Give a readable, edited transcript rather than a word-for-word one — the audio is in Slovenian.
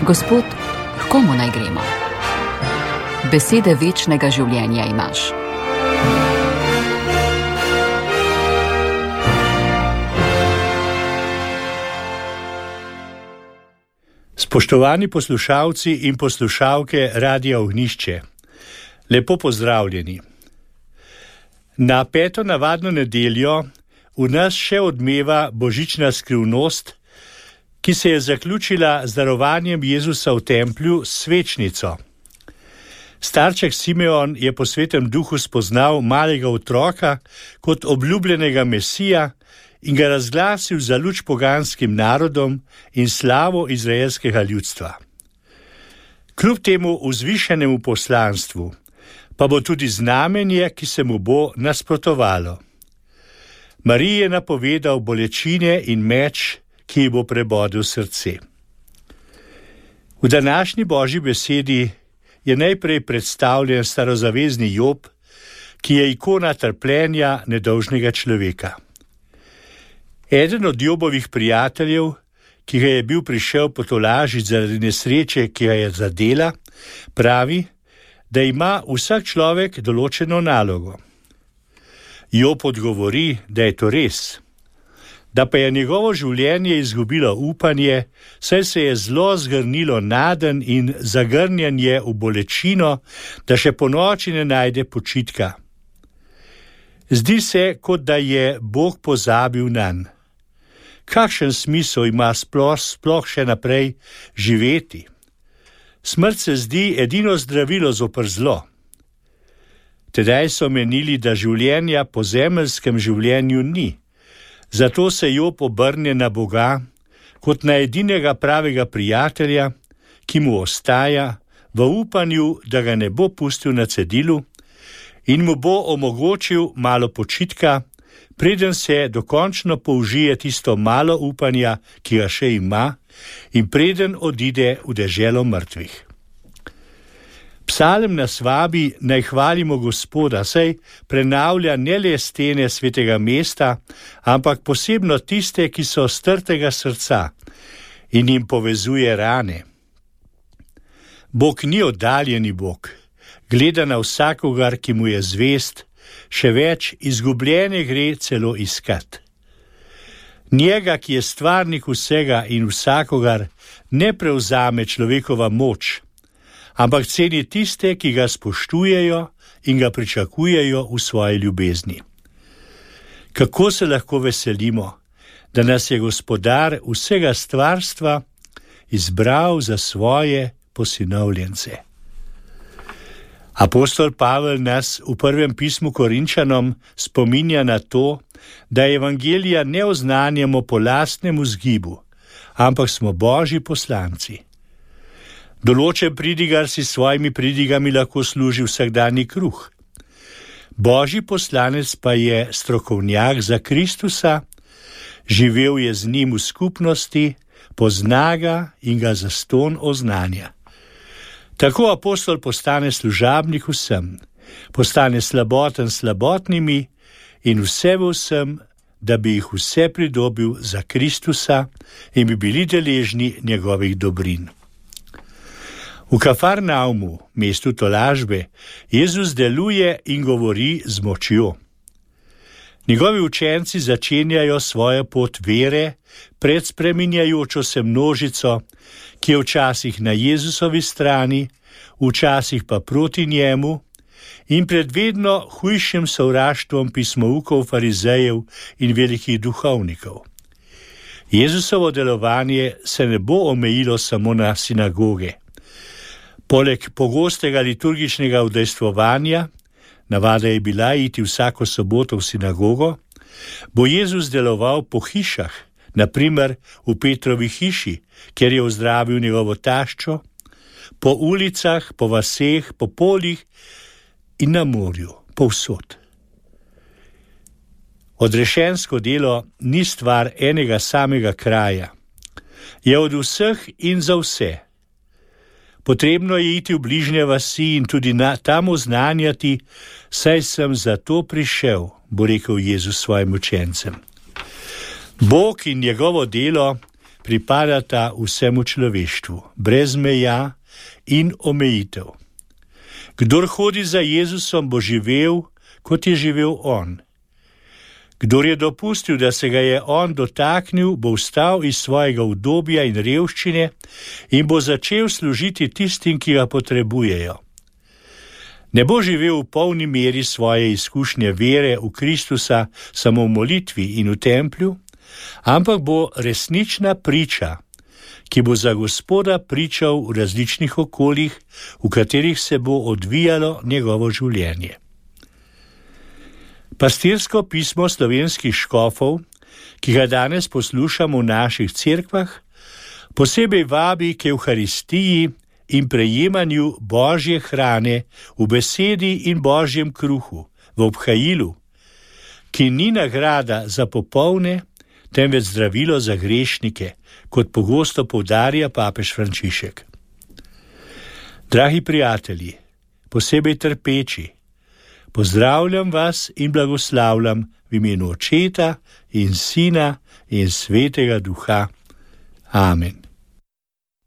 Gospod, h komu naj gremo? Besede večnega življenja imaš. Spoštovani poslušalci in poslušalke Radia Ognjišče, lepo pozdravljeni. Na peto navadno nedeljo v nas še odmeva božična skrivnost, ki se je zaključila z darovanjem Jezusa v templju s svečnico. Starček Simeon je po svetem duhu spoznal malega otroka kot obljubljenega Mesija in ga razglasil za luč poganskim narodom in slavo izraelskega ljudstva. Kljub temu vzvišenemu poslanstvu pa bo tudi znamenje, ki se mu bo nasprotovalo. Mariji je napovedal bolečine in meč, ki ji bo prebodel srce. V današnji Božji besedi je najprej predstavljen starozavezni Job, ki je ikona trpljenja nedolžnega človeka. Eden od Jobovih prijateljev, ki ga je bil prišel potolažiti zaradi nesreče, ki ga je zadela, pravi, da ima vsak človek določeno nalogo. Job odgovori, da je to res, da pa je njegovo življenje izgubilo upanje, saj se je zlo zgrnilo naden in zagrnjen je v bolečino, da še ponoči ne najde počitka. Zdi se, kot da je Bog pozabil nanj. Kakšen smisel ima sploh še naprej živeti? Smrt se zdi edino zdravilo zoper zlo. Tedaj so menili, da življenja po zemeljskem življenju ni. Zato se Job obrne na Boga kot na edinega pravega prijatelja, ki mu ostaja v upanju, da ga ne bo pustil na cedilu in mu bo omogočil malo počitka, preden se dokončno použije tisto malo upanja, ki ga še ima, in preden odide v deželo mrtvih. Psalm nas vabi, naj hvalimo Gospoda, saj prenavlja ne le stene svetega mesta, ampak posebno tiste, ki so strtega srca in jim povezuje rane. Bog ni oddaljeni Bog, gleda na vsakogar, ki mu je zvest, še več, izgubljene gre celo iskat. Njega, ki je stvarnik vsega in vsakogar, ne prevzame človekova moč, ampak ceni tiste, ki ga spoštujejo in ga pričakujejo v svoji ljubezni. Kako se lahko veselimo, da nas je Gospodar vsega stvarstva izbral za svoje posinovljence. Apostol Pavel nas v prvem pismu Korinčanom spominja na to, da evangelija ne oznanjamo po lastnem vzgibu, ampak smo Božji poslanci. Določen pridigar si s svojimi pridigami lahko služi vsakdanji kruh. Božji poslanec pa je strokovnjak za Kristusa, živel je z njim v skupnosti, pozna ga in ga zastonj oznanja. Tako apostol postane služabnik vsem, postane slaboten slabotnimi in vse v vsem, da bi jih vse pridobil za Kristusa in bi bili deležni njegovih dobrin. V Kafarnaumu, mestu tolažbe, Jezus deluje in govori z močjo. Njegovi učenci začenjajo svojo pot vere pred spreminjajočo se množico, ki je včasih na Jezusovi strani, včasih pa proti njemu, in pred vedno hujšim sovraštvom pismoukov, farizejev in velikih duhovnikov. Jezusovo delovanje se ne bo omejilo samo na sinagoge. Poleg pogostega liturgičnega udejstvovanja, navada je bila iti vsako soboto v sinagogo, bo Jezus deloval po hišah, na primer v Petrovi hiši, kjer je ozdravil njegovo taščo, po ulicah, po vaseh, po poljih in na morju, povsod. Odrešensko delo ni stvar enega samega kraja. Je od vseh in za vse. Potrebno je iti v bližnje vasi in tudi tam oznanjati, saj sem zato prišel, bo rekel Jezus svojim učencem. Bog in njegovo delo pripadata vsemu človeštvu, brez meja in omejitev. Kdor hodi za Jezusom, bo živel, kot je živel on. Kdor je dopustil, da se ga je on dotaknil, bo vstal iz svojega udobja in revščine in bo začel služiti tistim, ki ga potrebujejo. Ne bo živel v polni meri svoje izkušnje vere v Kristusa samo v molitvi in v templju, ampak bo resnična priča, ki bo za Gospoda pričal v različnih okoljih, v katerih se bo odvijalo njegovo življenje. Pastirsko pismo slovenskih škofov, ki ga danes poslušamo v naših cerkvah, posebej vabi k Evharistiji in prejemanju Božje hrane v besedi in Božjem kruhu, v obhajilu, ki ni nagrada za popolne, temveč zdravilo za grešnike, kot pogosto poudarja papež Frančišek. Dragi prijatelji, posebej trpeči, pozdravljam vas in blagoslavljam v imenu Očeta in Sina in Svetega Duha. Amen.